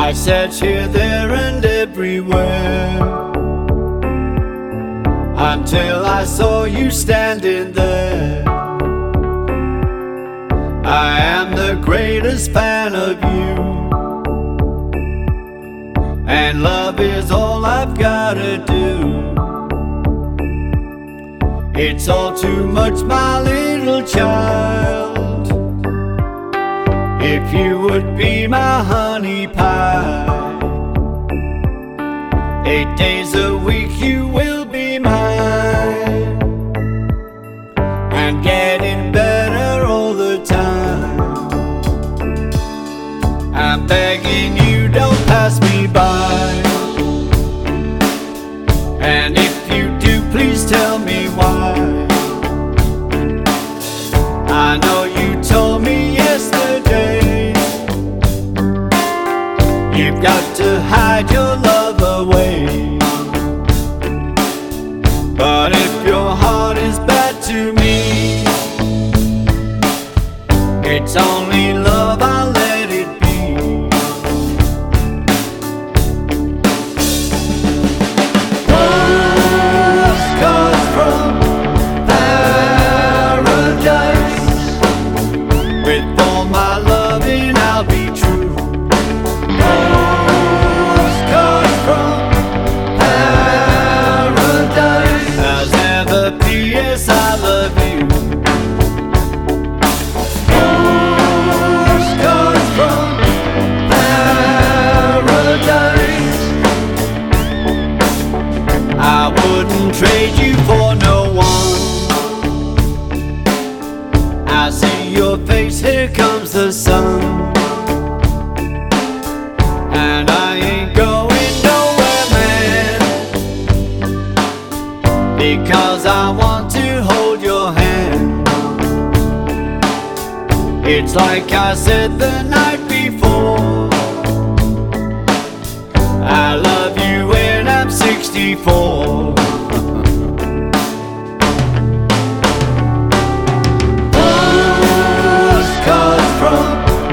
I searched here, there and everywhere until I saw you standing there. I am the greatest fan of you, and love is all I've gotta do. It's all too much, my little child. If you would be my honey pie, 8 days a week you will be mine, and getting better all the time. I'm begging you, don't pass me by, and if you do, please tell me why. I know you told me yesterday you've got to hide your love away, but if your heart is bad to me, it's only love, I'll let it be. Postcards from paradise, with all my loving I'll be true. Postcards from paradise, as ever, P.S. I love you. Postcards from paradise, I wouldn't trade you for no one. I see your face, here comes the sun, and I ain't going nowhere, man, because I want to hold your hand. It's like I said the night before, I love you when I'm 64. Postcards from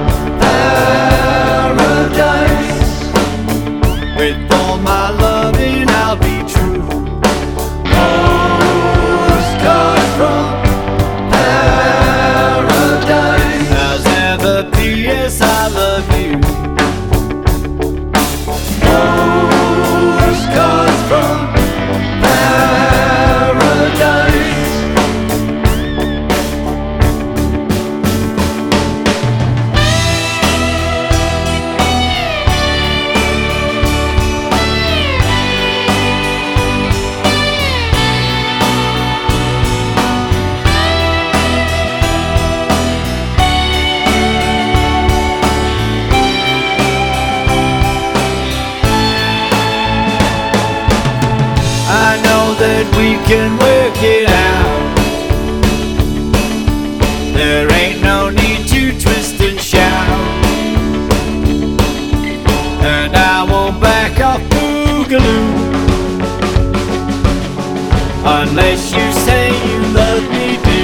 paradise, with all my loving I'll be true. Postcards from paradise, as ever, P.S. I love you. Postcards from paradise. I know that we can work it out. There ain't no need to twist and shout, and I won't back off boogaloo unless you say you love me do.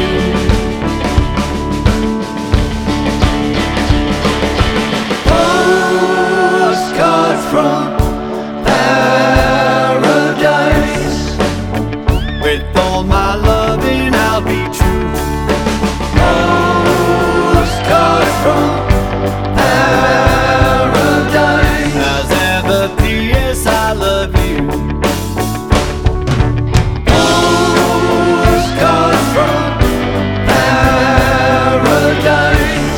Postcards from paradise, with all my loving I'll be true. Postcards from paradise, as ever, P.S. I love you. Postcards from paradise.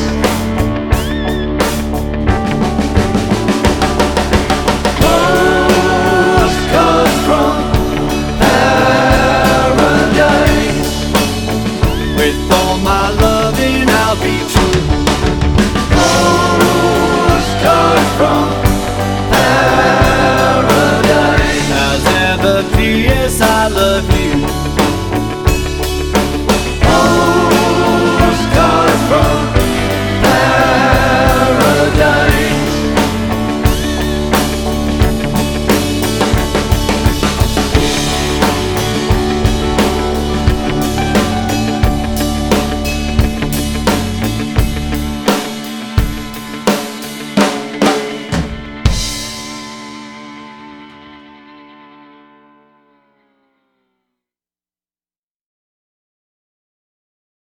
Postcards from paradise, with all my loving I'll be true. Postcards from paradise, as ever, P.S. I love you.